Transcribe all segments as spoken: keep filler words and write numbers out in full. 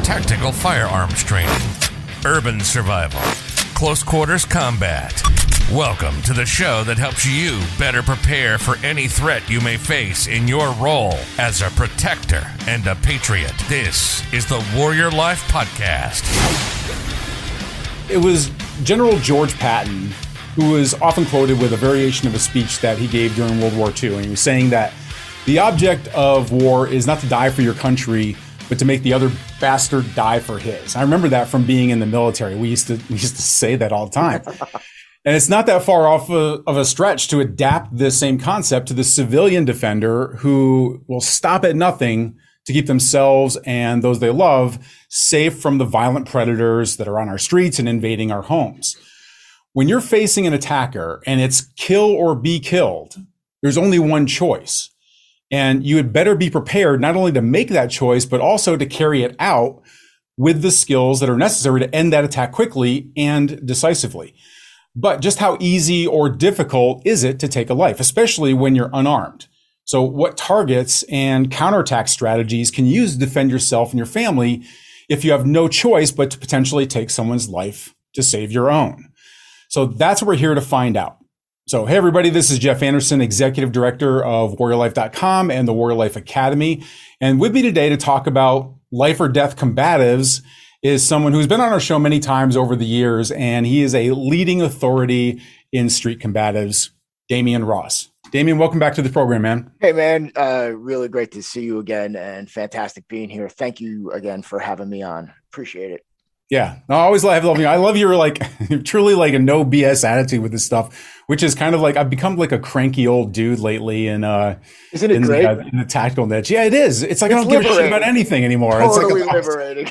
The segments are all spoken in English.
tactical firearms training, urban survival, close quarters combat. Welcome to the show that helps you better prepare for any threat you may face in your role as a protector and a patriot. This is the Warrior Life Podcast. It was General George Patton who was often quoted with a variation of a speech that he gave during World War Two. And he was saying that the object of war is not to die for your country, but to make the other bastard die for his. I remember that from being in the military. We used to we used to say that all the time. And it's not that far off a, of a stretch to adapt this same concept to the civilian defender who will stop at nothing to keep themselves and those they love safe from the violent predators that are on our streets and invading our homes. When you're facing an attacker and it's kill or be killed, there's only one choice. And you had better be prepared not only to make that choice, but also to carry it out with the skills that are necessary to end that attack quickly and decisively. But just how easy or difficult is it to take a life, especially when you're unarmed? So what targets and counterattack strategies can you use to defend yourself and your family if you have no choice but to potentially take someone's life to save your own? So that's what we're here to find out. So, hey, everybody, this is Jeff Anderson, Executive Director of Warrior Life dot com and the Warrior Life Academy. And with me today to talk about life or death combatives is someone who's been on our show many times over the years, and he is a leading authority in street combatives, Damian Ross. Damian, welcome back to the program, man. Hey, man. Uh, really great to see you again and fantastic being here. Thank you again for having me on. Appreciate it. Yeah, no, I always love loving you. I love your like truly like a no B S attitude with this stuff, which is kind of like I've become like a cranky old dude lately. And uh, isn't it in great? The, in the tactical niche? Yeah, it is. It's like it's I don't liberating. give a shit about anything anymore. Totally it's like liberating.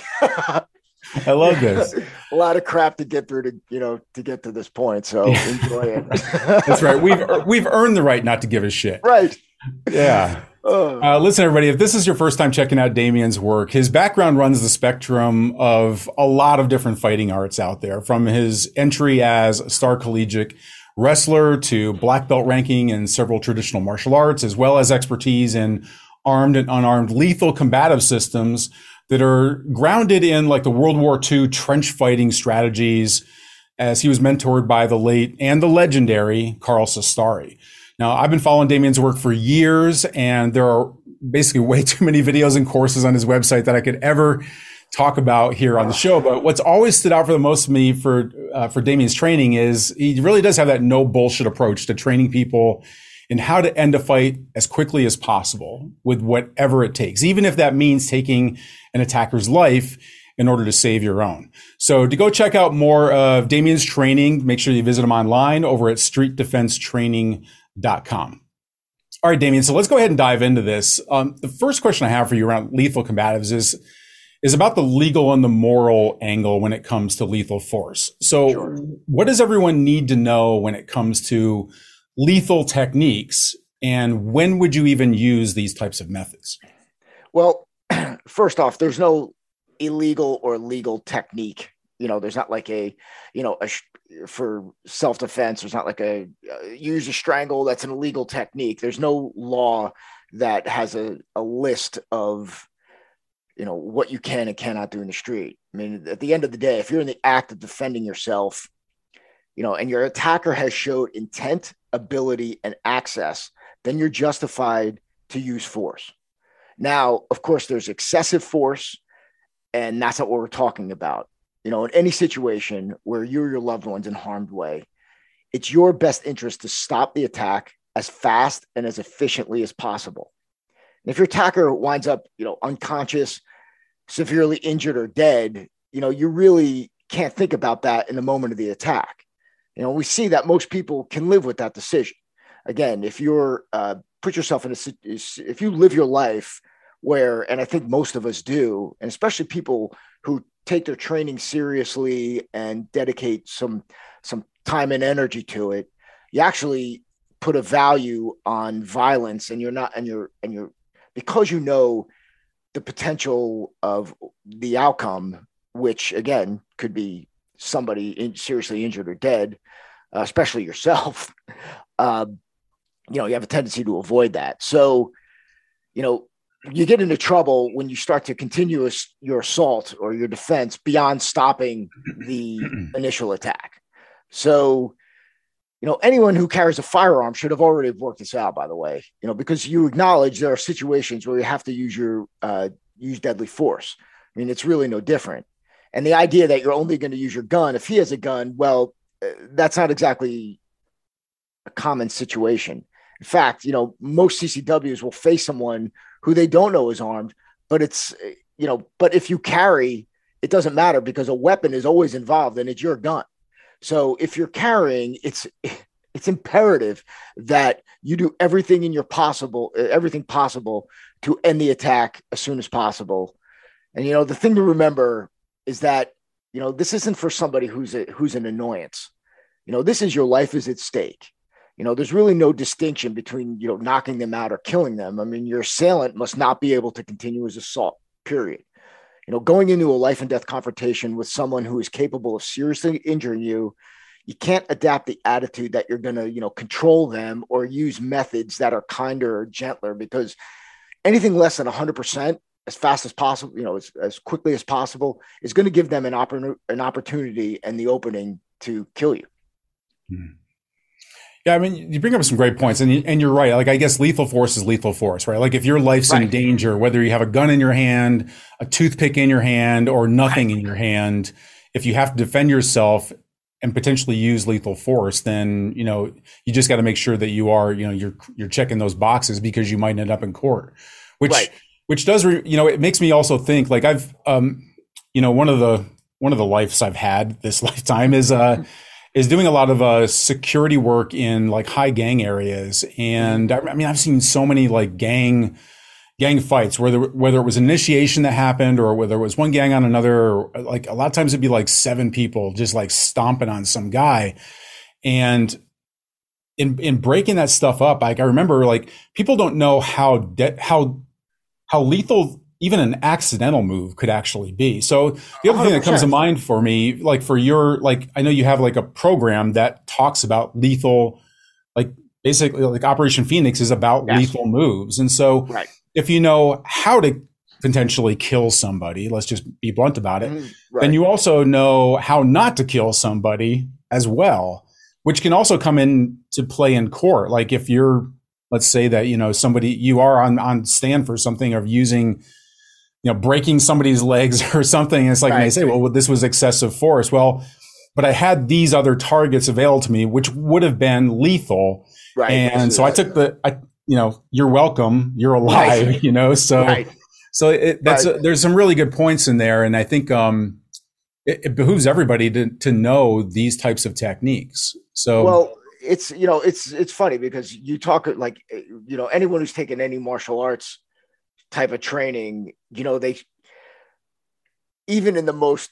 I love this. A lot of crap to get through to you know to get to this point. So enjoy it. That's right. We've we've earned the right not to give a shit. Right. Yeah. Uh, listen, everybody, if this is your first time checking out Damian's work, his background runs the spectrum of a lot of different fighting arts out there, from his entry as a star collegiate wrestler to black belt ranking in several traditional martial arts, as well as expertise in armed and unarmed lethal combative systems that are grounded in like the World War Two trench fighting strategies, as he was mentored by the late and the legendary Carl Sestari. Now, I've been following Damian's work for years, and there are basically way too many videos and courses on his website that I could ever talk about here on the show. But what's always stood out for the most to me for uh, for Damian's training is he really does have that no bullshit approach to training people in how to end a fight as quickly as possible with whatever it takes, even if that means taking an attacker's life in order to save your own. So to go check out more of Damian's training, make sure you visit him online over at street defense training dot com. All right, Damian. So let's go ahead and dive into this. Um, the first question I have for you around lethal combatives is, is about the legal and the moral angle when it comes to lethal force. So sure. What does everyone need to know when it comes to lethal techniques, and when would you even use these types of methods? Well, first off, there's no illegal or legal technique. You know, there's not like a, you know, a, for self-defense, there's not like a uh, use a strangle. That's an illegal technique. There's no law that has a, a list of, you know, what you can and cannot do in the street. I mean, at the end of the day, if you're in the act of defending yourself, you know, and your attacker has showed intent, ability, and access, then you're justified to use force. Now, of course, there's excessive force, and that's not what we're talking about. You know, in any situation where you or your loved one's in harm's way, it's your best interest to stop the attack as fast and as efficiently as possible. And if your attacker winds up, you know, unconscious, severely injured, or dead, you know, you really can't think about that in the moment of the attack. You know, we see that most people can live with that decision. Again, if you're uh, put yourself in a, if you live your life where, and I think most of us do, and especially people who take their training seriously and dedicate some some time and energy to it, you actually put a value on violence, and you're not, and you're, and you're, because you know the potential of the outcome, which again could be somebody in, seriously injured or dead, uh, especially yourself. Um, you know, you have a tendency to avoid that. So, you know, you get into trouble when you start to continue your assault or your defense beyond stopping the initial attack. So, you know, anyone who carries a firearm should have already worked this out, by the way, you know, because you acknowledge there are situations where you have to use your, uh, use deadly force. I mean, it's really no different. And the idea that you're only going to use your gun, if he has a gun, well, that's not exactly a common situation. In fact, you know, most C C Ws will face someone who they don't know is armed, but it's, you know, but if you carry, it doesn't matter because a weapon is always involved and it's your gun. So if you're carrying, it's, it's imperative that you do everything in your possible, everything possible to end the attack as soon as possible. And, you know, the thing to remember is that, you know, this isn't for somebody who's a, who's an annoyance. You know, this is your life is at stake. You know, there's really no distinction between, you know, knocking them out or killing them. I mean, your assailant must not be able to continue his assault, period. You know, going into a life and death confrontation with someone who is capable of seriously injuring you, you can't adapt the attitude that you're going to, you know, control them or use methods that are kinder or gentler, because anything less than one hundred percent as fast as possible, you know, as, as quickly as possible is going to give them an, oppor- an opportunity and the opening to kill you. Hmm. Yeah, I mean, you bring up some great points, and you, and you're right. Like, I guess lethal force is lethal force, right? Like, if your life's right. in danger, whether you have a gun in your hand, a toothpick in your hand, or nothing right. in your hand, if you have to defend yourself and potentially use lethal force, then, you know, you just got to make sure that you are, you know, you're you're checking those boxes, because you might end up in court, which right. which does, re, you know, it makes me also think, like, I've, um, you know, one of the one of the lives I've had this lifetime is uh. is doing a lot of uh, security work in like high gang areas. And I, I mean, I've seen so many like gang gang fights, whether whether it was initiation that happened or whether it was one gang on another. Or, like, a lot of times it'd be like seven people just like stomping on some guy. And in in breaking that stuff up, like, I remember, like, people don't know how de- how how lethal even an accidental move could actually be. So the other thing that comes to mind for me, like for your, like, I know you have like a program that talks about lethal, like basically like Operation Phoenix is about yes. lethal moves. And so right. if you know how to potentially kill somebody, let's just be blunt about it, mm-hmm. right. then you also know how not to kill somebody as well, which can also come in to play in court. Like, if you're, let's say that, you know, somebody, you are on, on stand for something of using, you know, breaking somebody's legs or something. And it's like, right. they say, well, this was excessive force. Well, but I had these other targets available to me, which would have been lethal. Right. And so I took the, I, you know, you're welcome, you're alive, right. you know, so, right. so it, that's, right. a, there's some really good points in there. And I think, um, it, it behooves everybody to, to know these types of techniques. So, well, it's, you know, it's, it's funny because you talk like, you know, anyone who's taken any martial arts type of training, you know, they, even in the most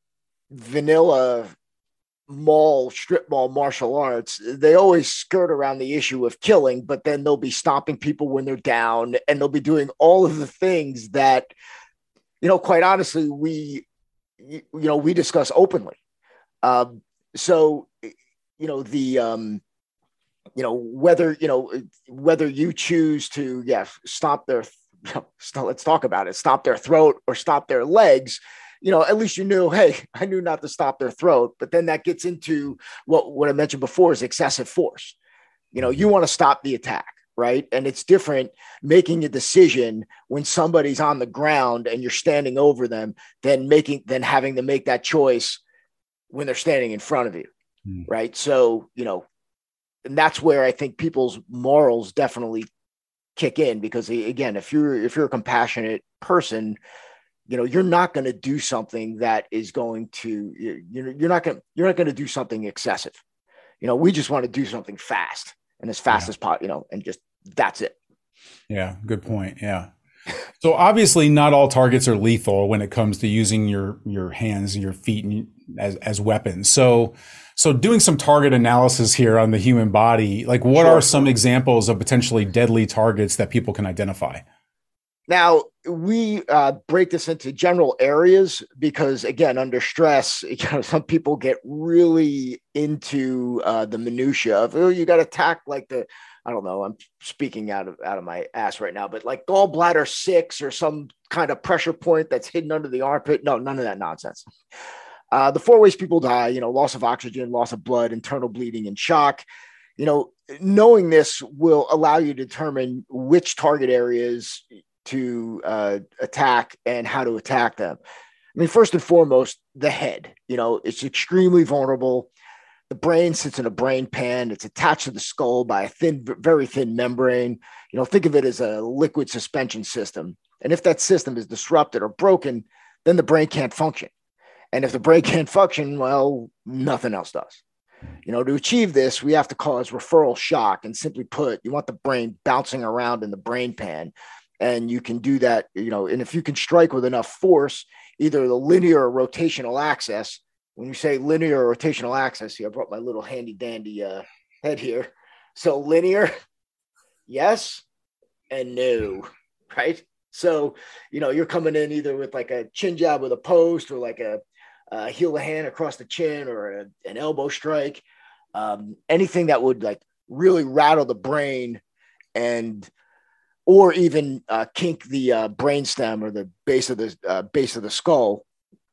vanilla mall, strip mall martial arts, they always skirt around the issue of killing, but then they'll be stomping people when they're down, and they'll be doing all of the things that, you know, quite honestly, we, you know, we discuss openly. Um, so, you know, the, um, you know, whether, you know, whether you choose to, yeah, stomp their let's talk about it, stop their throat or stop their legs, you know, at least you knew, hey, I knew not to stop their throat. But then that gets into what, what I mentioned before is excessive force. You know, you want to stop the attack, right? And it's different making a decision when somebody's on the ground and you're standing over them than making, than having to make that choice when they're standing in front of you. Mm. Right. So, you know, and that's where I think people's morals definitely kick in, because again, if you're if you're a compassionate person, you know, you're not going to do something that is going to, you know, you're not going to you're not going to do something excessive. You know, we just want to do something fast and as fast yeah. as possible, you know, and just that's it. Yeah, good point. Yeah. So obviously not all targets are lethal when it comes to using your your hands and your feet as as weapons. So So doing some target analysis here on the human body, like what sure. are some examples of potentially deadly targets that people can identify? Now, we uh, break this into general areas because, again, under stress, you know, some people get really into uh, the minutia of, oh, you got to attack like the I don't know, I'm speaking out of out of my ass right now, but like gallbladder six or some kind of pressure point that's hidden under the armpit. No, none of that nonsense. Uh, the four ways people die, you know, loss of oxygen, loss of blood, internal bleeding, and shock. You know, knowing this will allow you to determine which target areas to uh, attack and how to attack them. I mean, first and foremost, the head. You know, it's extremely vulnerable. The brain sits in a brain pan. It's attached to the skull by a thin, very thin membrane. You know, think of it as a liquid suspension system. And if that system is disrupted or broken, then the brain can't function. And if the brain can't function, well, nothing else does. You know, to achieve this, we have to cause referral shock. And simply put, you want the brain bouncing around in the brain pan. And you can do that, you know, and if you can strike with enough force, either the linear or rotational axis. When you say linear or rotational axis, see, I brought my little handy dandy uh, head here. So linear, yes and no, right? So, you know, you're coming in either with like a chin jab with a post or like a, a heel of hand across the chin or a, an elbow strike, um, anything that would like really rattle the brain and or even uh, kink the uh, brainstem or the base of the uh, base of the skull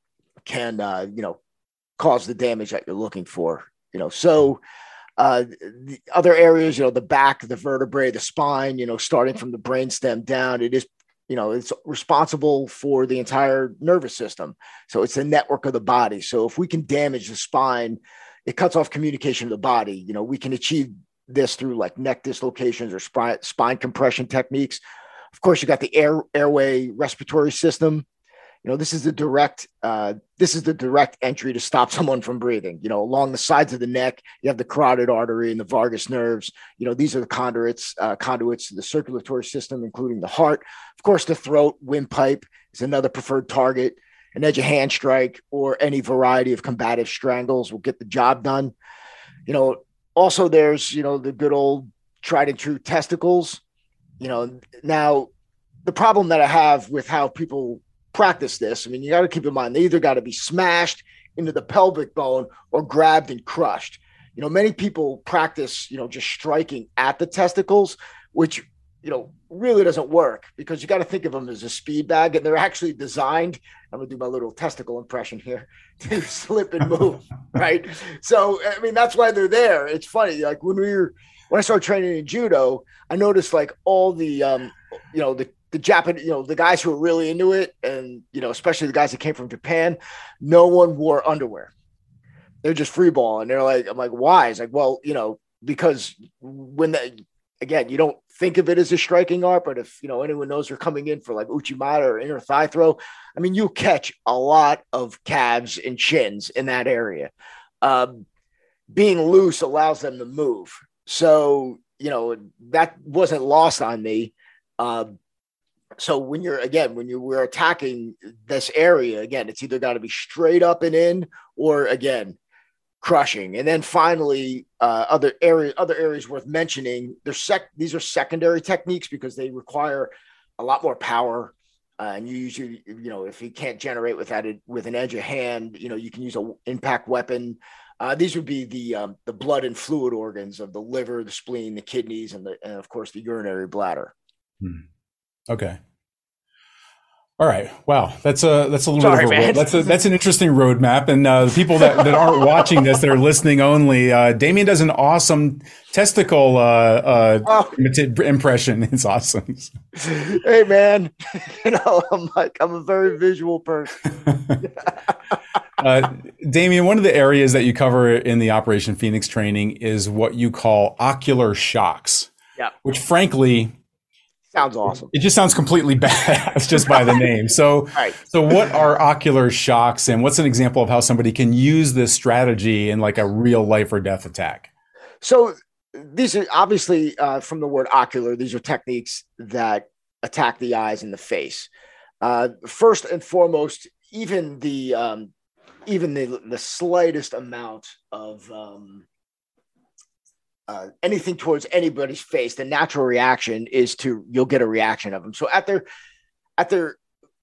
can, uh, you know, cause the damage that you're looking for, you know. So uh, the other areas, you know, the back, the vertebrae, the spine, you know, starting from the brainstem down, it is, you know, it's responsible for the entire nervous system. So it's the network of the body. So if we can damage the spine, it cuts off communication of the body. You know, we can achieve this through like neck dislocations or spine, spine compression techniques. Of course, you got the air airway respiratory system. You know, this is the direct, uh, this is the direct entry to stop someone from breathing. You know, along the sides of the neck, you have the carotid artery and the vagus nerves. You know, these are the conduits, uh, conduits to the circulatory system, including the heart. Of course, the throat, windpipe is another preferred target. An edge of hand strike or any variety of combative strangles will get the job done. You know, also there's, you know, the good old tried and true testicles. You know, now the problem that I have with how people practice this, I mean, you got to keep in mind, they either got to be smashed into the pelvic bone or grabbed and crushed. You know, many people practice, you know, just striking at the testicles, which, you know, really doesn't work because you got to think of them as a speed bag, and they're actually designed, I'm going to do my little testicle impression here, to slip and move, right? So, I mean, that's why they're there. It's funny. Like when we were, when I started training in judo, I noticed like all the, um, you know, the, the Japanese, you know, the guys who were really into it, and, you know, especially the guys that came from Japan, no one wore underwear. They're just free ball. And they're like, I'm like, why? It's like, well, you know, because when the, again, you don't think of it as a striking art, but if, you know, anyone knows they're coming in for like uchimata or inner thigh throw, I mean, you catch a lot of calves and shins in that area. Um, being loose allows them to move. So, you know, that wasn't lost on me. Um, So when you're, again, when you were attacking this area, again, it's either got to be straight up and in, or again, crushing. And then finally, uh, other areas, other areas worth mentioning, they're sec- these are secondary techniques because they require a lot more power. Uh, and you usually, you know, if you can't generate with that, with an edge of hand, you know, you can use an impact weapon. Uh, these would be the, um, the blood and fluid organs of the liver, the spleen, the kidneys, and the, and of course the urinary bladder. Hmm. Okay. All right. Wow. That's a, that's a little Sorry, bit of a, man. that's a, that's an interesting roadmap. And, uh, the people that, that aren't watching this, that are listening only, uh, Damien does an awesome testicle, uh, uh, Oh. imita- impression. It's awesome. Hey, man, you know, I'm like, I'm a very visual person. uh, Damien, one of the areas that you cover in the Operation Phoenix training is what you call ocular shocks. Yeah. Which frankly, Sounds awesome. it just sounds completely badass just by the name. So, Right. so what are ocular shocks, and what's an example of how somebody can use this strategy in like a real life or death attack? So these are obviously uh, from the word ocular. These are techniques that attack the eyes and the face. Uh, first and foremost, even the um, even the the slightest amount of um, Uh, anything towards anybody's face, the natural reaction is to, you'll get a reaction of them. So at their, at their,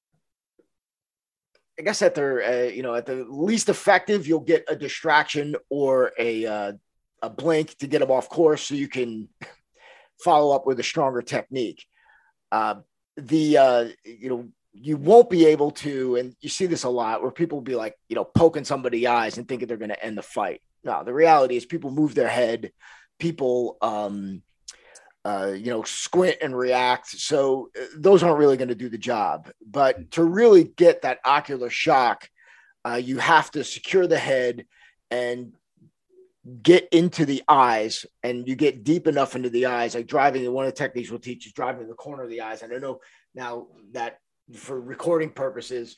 I guess at their, uh, you know, at the least effective, you'll get a distraction or a, uh, a blink to get them off course. So you can, follow up with a stronger technique. Uh, the, uh, you know, you won't be able to, and you see this a lot where people will be like, you know, poking somebody in the eyes and thinking they're going to end the fight. No, the reality is people move their head, people, um, uh, you know, squint and react. So uh, those aren't really going to do the job. But to really get that ocular shock, uh, you have to secure the head and get into the eyes, and you get deep enough into the eyes, like driving. One of the techniques we'll teach is driving in the corner of the eyes. And I know now that for recording purposes,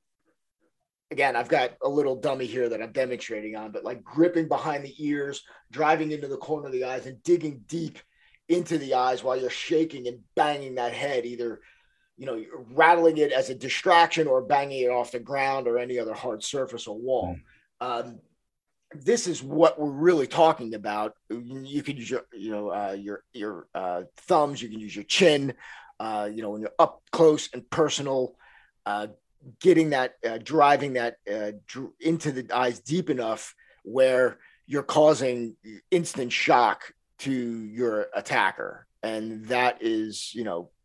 again, I've got a little dummy here that I'm demonstrating on, but like gripping behind the ears, driving into the corner of the eyes and digging deep into the eyes while you're shaking and banging that head, either, you know, you're rattling it as a distraction or banging it off the ground or any other hard surface or wall. Mm. Um, this is what we're really talking about. You can use your, you know, uh, your, your uh, thumbs, you can use your chin, uh, you know, when you're up close and personal, uh, getting that, uh, driving that uh, dr- into the eyes deep enough where you're causing instant shock to your attacker. And that is, you know,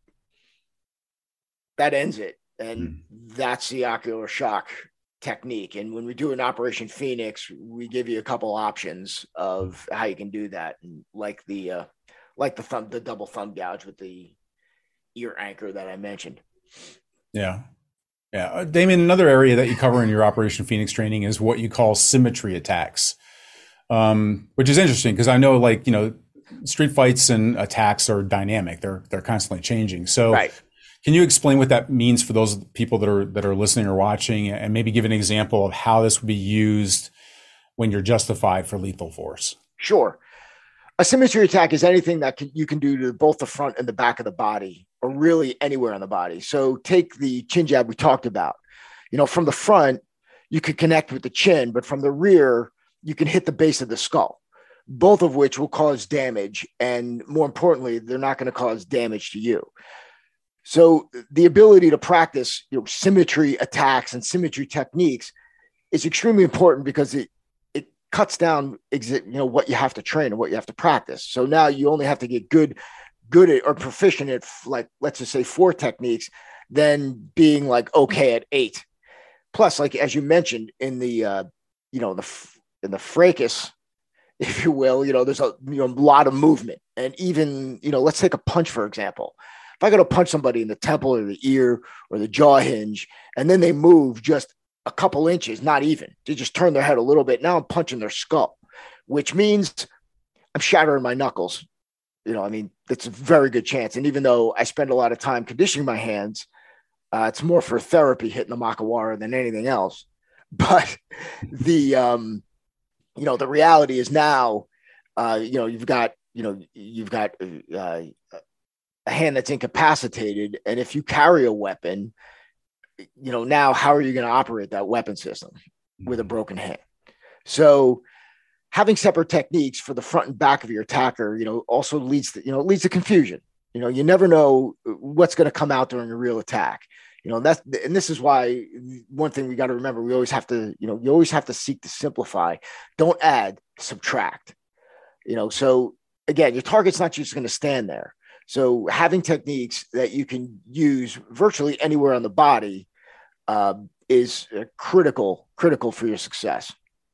that ends it. And mm. that's the ocular shock technique. And when we do an Operation Phoenix, we give you a couple options of how you can do that. And like the, uh, like the thumb, the double thumb gouge with the ear anchor that I mentioned. Yeah. Yeah. Uh, Damien, another area that you cover in your Operation Phoenix training is what you call symmetry attacks, um, which is interesting because I know, like, you know, street fights and attacks are dynamic. They're, they're constantly changing. So right. Can you explain what that means for those people that are, that are listening or watching, and maybe give an example of how this would be used when you're justified for lethal force? Sure. A symmetry attack is anything that can, you can do to both the front and the back of the body, or really anywhere on the body. So take the chin jab we talked about. You know, from the front, you could connect with the chin, but from the rear, you can hit the base of the skull, both of which will cause damage. And more importantly, they're not going to cause damage to you. So the ability to practice, you know, symmetry attacks and symmetry techniques is extremely important because it, it cuts down, you know, what you have to train and what you have to practice. So now you only have to get good, good at or proficient at, like, let's just say four techniques, than being like, okay at eight. Plus, like, as you mentioned in the, uh, you know, the, in the fracas, if you will, you know, there's a, you know, a lot of movement. And even, you know, let's take a punch, for example. If I go to punch somebody in the temple or the ear or the jaw hinge, and then they move just a couple inches, not even, they just turn their head a little bit. Now I'm punching their skull, which means I'm shattering my knuckles. You know, I mean, that's a very good chance. And even though I spend a lot of time conditioning my hands, uh, it's more for therapy hitting the Makawara than anything else. But the, um, you know, the reality is now, uh, you know, you've got, you know, you've got, uh, a hand that's incapacitated. And if you carry a weapon, you know, now how are you going to operate that weapon system with a broken hand? So having separate techniques for the front and back of your attacker, you know, also leads to, you know, leads to confusion. You know, you never know what's going to come out during a real attack. You know, and that's, and this is why one thing we got to remember, we always have to, you know, you always have to seek to simplify. Don't add, subtract. You know, so again, your target's not just going to stand there. So having techniques that you can use virtually anywhere on the body uh, is uh, critical, critical for your success.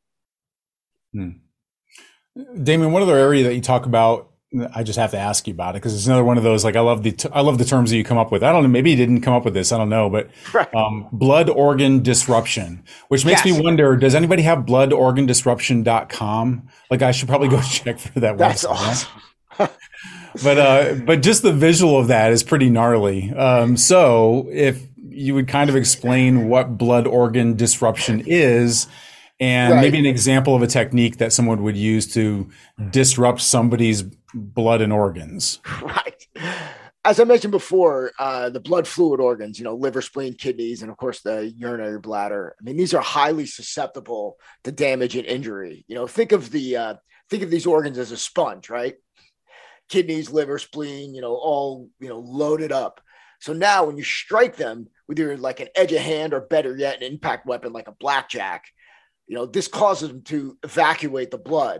Hmm. Damien, one other area that you talk about, I just have to ask you about it because it's another one of those, like, I love the, t- I love the terms that you come up with. I don't know, maybe you didn't come up with this. I don't know, but um, blood organ disruption, which makes yes. me wonder, does anybody have blood organ disruption dot com? Like, I should probably go check for that That's website. Awesome. But, uh, but just the visual of that is pretty gnarly. Um, so if you would kind of explain what blood organ disruption is, and right. maybe an example of a technique that someone would use to disrupt somebody's blood and organs. Right. As I mentioned before, uh, the blood fluid organs, you know, liver, spleen, kidneys, and of course the urinary bladder. I mean, these are highly susceptible to damage and injury. You know, think of the, uh, think of these organs as a sponge, right? Kidneys, liver, spleen, you know, all, you know, loaded up. So now when you strike them with your, like, an edge of hand, or better yet, an impact weapon like a blackjack, you know, this causes them to evacuate the blood.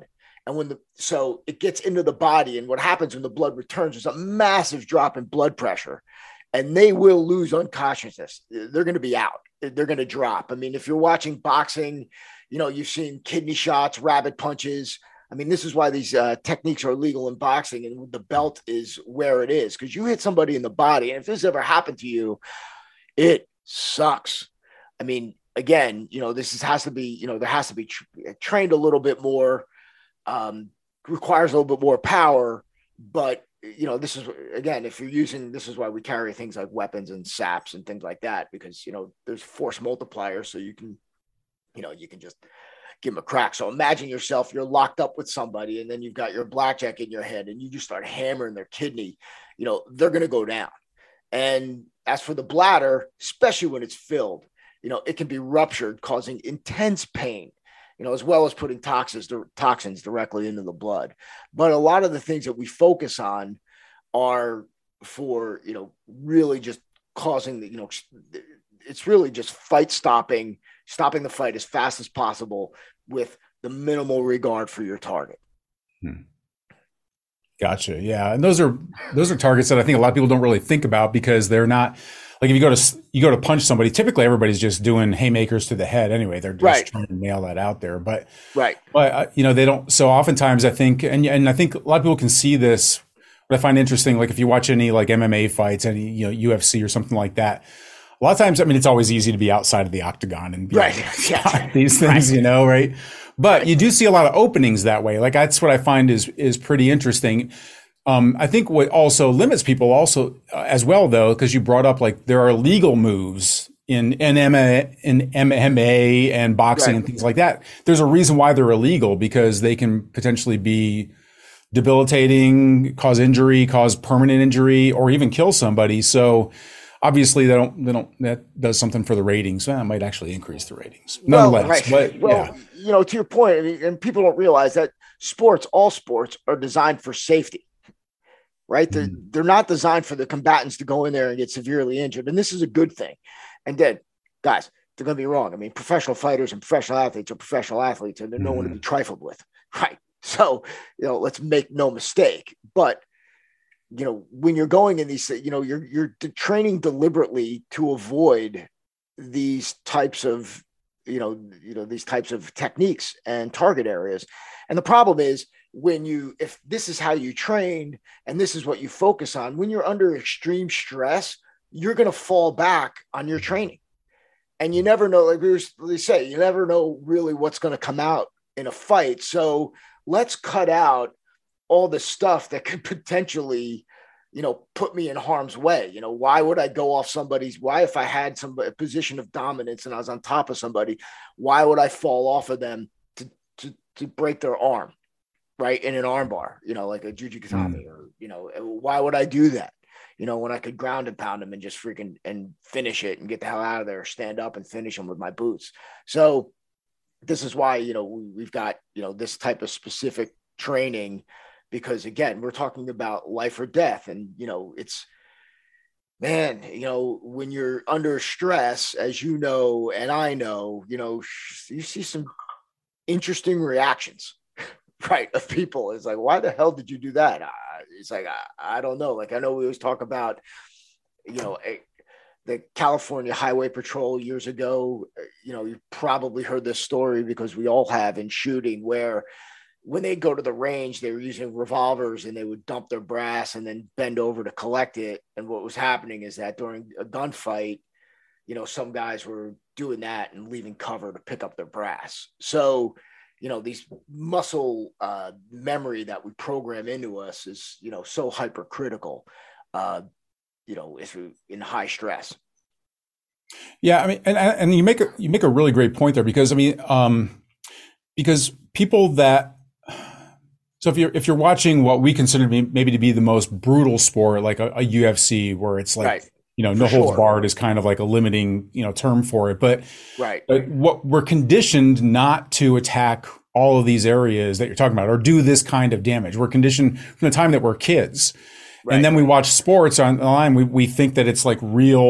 And when the, so it gets into the body, and what happens when the blood returns is a massive drop in blood pressure, and they will lose unconsciousness. They're going to be out. They're going to drop. I mean, if you're watching boxing, you know, you've seen kidney shots, rabbit punches. I mean, this is why these uh, techniques are illegal in boxing, and the belt is where it is, because you hit somebody in the body. And if this ever happened to you, it sucks. I mean, again, you know, this is, has to be, you know, there has to be tra- trained a little bit more, um, requires a little bit more power. But, you know, this is, again, if you're using, this is why we carry things like weapons and saps and things like that, because, you know, there's force multipliers. So you can, you know, you can just give them a crack. So imagine yourself, you're locked up with somebody, and then you've got your blackjack in your head, and you just start hammering their kidney, you know, they're going to go down. And as for the bladder, especially when it's filled, you know, it can be ruptured, causing intense pain, you know, as well as putting toxins, toxins directly into the blood. But a lot of the things that we focus on are for, you know, really just causing the, you know, it's really just fight stopping, stopping the fight as fast as possible with the minimal regard for your target. Hmm. Gotcha. Yeah. And those are, those are targets that I think a lot of people don't really think about, because they're not like, if you go to, you go to punch somebody, typically everybody's just doing haymakers to the head anyway. They're just right. trying to nail that out there. But, right. But, uh, you know, they don't. So oftentimes I think, and, and I think a lot of people can see this. What I find interesting, like if you watch any like M M A fights, any, you know, U F C or something like that, a lot of times, I mean, it's always easy to be outside of the octagon and be right. able to spot these things, right. you know, right? But right. you do see a lot of openings that way. Like that's what I find is is pretty interesting. Um, I think what also limits people also uh, as well, though, because you brought up like there are legal moves in, in, M M A, in M M A and boxing right. and things like that. There's a reason why they're illegal, because they can potentially be debilitating, cause injury, cause permanent injury, or even kill somebody. So obviously, they don't. They don't. That does something for the ratings. That might actually increase the ratings, nonetheless. Well, right. But well, yeah. you know, to your point, I mean, and people don't realize that sports, all sports, are designed for safety, right? They're Mm. they're not designed for the combatants to go in there and get severely injured, and this is a good thing. And then, guys, they're going to be wrong. I mean, professional fighters and professional athletes are professional athletes, and they're no one to be trifled with, right? So, you know, let's make no mistake. But you know, when you're going in these, you know, you're, you're training deliberately to avoid these types of, you know, you know, these types of techniques and target areas. And the problem is when you, if this is how you train and this is what you focus on, when you're under extreme stress, you're going to fall back on your training. And you never know, like we were say, you never know really what's going to come out in a fight. So let's cut out all the stuff that could potentially, you know, put me in harm's way. You know, why would I go off somebody's, why, if I had some a position of dominance and I was on top of somebody, why would I fall off of them to, to, to break their arm, right? In an arm bar, you know, like a jujikatami, mm. or, you know, why would I do that? You know, when I could ground and pound them and just freaking and finish it and get the hell out of there, stand up and finish them with my boots. So this is why, you know, we, we've got, you know, this type of specific training, because again, we're talking about life or death. And, you know, it's, man, you know, when you're under stress, as you know, and I know, you know, you see some interesting reactions, right, of people. It's like, why the hell did you do that? Uh, it's like, I, I don't know. Like, I know we always talk about, you know, a, the California Highway Patrol years ago. You know, you've probably heard this story because we all have in shooting, where when they go to the range, they were using revolvers and they would dump their brass and then bend over to collect it. And what was happening is that during a gunfight, you know, some guys were doing that and leaving cover to pick up their brass. So, you know, these muscle uh, memory that we program into us is, you know, so hypercritical, uh, you know, if we in high stress. Yeah. I mean, and, and you make a, you make a really great point there, because I mean, um, because people that, so if you're if you're watching what we consider to be, maybe to be the most brutal sport, like a, a U F C, where it's like, right. you know, no holds barred is kind of like a limiting, you know, term for it. But, right. but what we're conditioned not to attack all of these areas that you're talking about, or do this kind of damage. We're conditioned from the time that we're kids. Right. And then we watch sports online. We we think that it's like real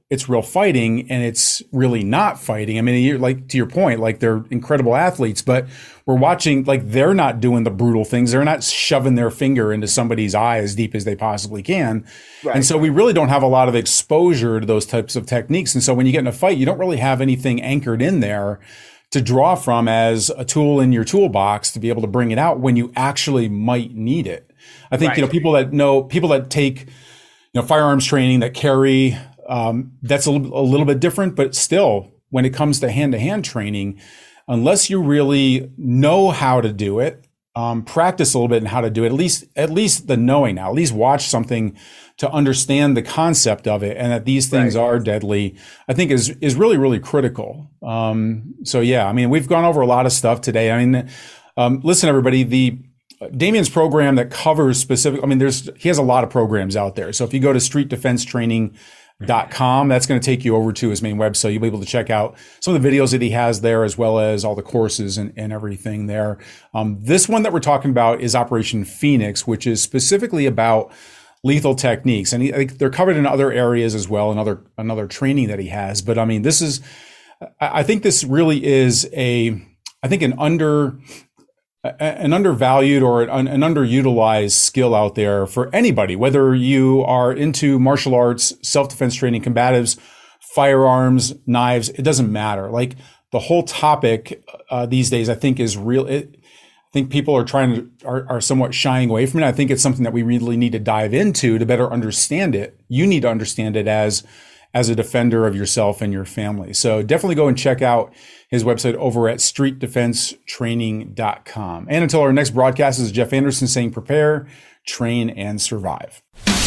it's real fighting and it's really not fighting. I mean, you're like, to your point, like they're incredible athletes, but we're watching, like they're not doing the brutal things. They're not shoving their finger into somebody's eye as deep as they possibly can. Right. And so we really don't have a lot of exposure to those types of techniques. And so when you get in a fight, you don't really have anything anchored in there to draw from as a tool in your toolbox to be able to bring it out when you actually might need it. I think, right. you know, people that know, people that take, you know, firearms training, that carry, um, that's a, a little bit different, but still, when it comes to hand-to-hand training, unless you really know how to do it, um, practice a little bit in how to do it, at least, at least the knowing now, at least watch something to understand the concept of it and that these things right. are deadly, I think is, is really, really critical. Um, so yeah, I mean, we've gone over a lot of stuff today. I mean, um, listen, everybody, the, Damien's program that covers specific, I mean, there's, he has a lot of programs out there. So if you go to street defense training dot com, that's going to take you over to his main website. You'll be able to check out some of the videos that he has there, as well as all the courses and, and everything there. Um, this one that we're talking about is Operation Phoenix, which is specifically about lethal techniques. And he, I think they're covered in other areas as well, and other, another training that he has. But I mean, this is, I think this really is a, I think an under, an undervalued or an, an underutilized skill out there for anybody, whether you are into martial arts, self-defense training, combatives, firearms, knives, it doesn't matter. Like the whole topic uh, these days, I think is real. It, I think people are trying to, are, are somewhat shying away from it. I think it's something that we really need to dive into to better understand it. You need to understand it as, as a defender of yourself and your family. So definitely go and check out his website over at street defense training dot com. And until our next broadcast, this is Jeff Anderson saying prepare, train, and survive.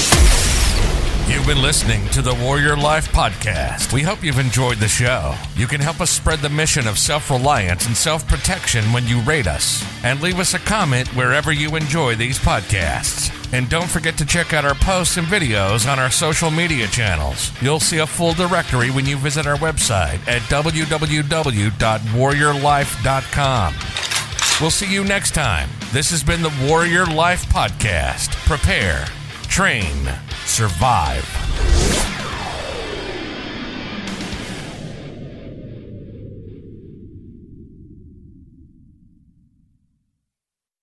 You've been listening to the Warrior Life Podcast. We hope you've enjoyed the show. You can help us spread the mission of self-reliance and self-protection when you rate us. And leave us a comment wherever you enjoy these podcasts. And don't forget to check out our posts and videos on our social media channels. You'll see a full directory when you visit our website at w w w dot warrior life dot com. We'll see you next time. This has been the Warrior Life Podcast. Prepare, train, survive.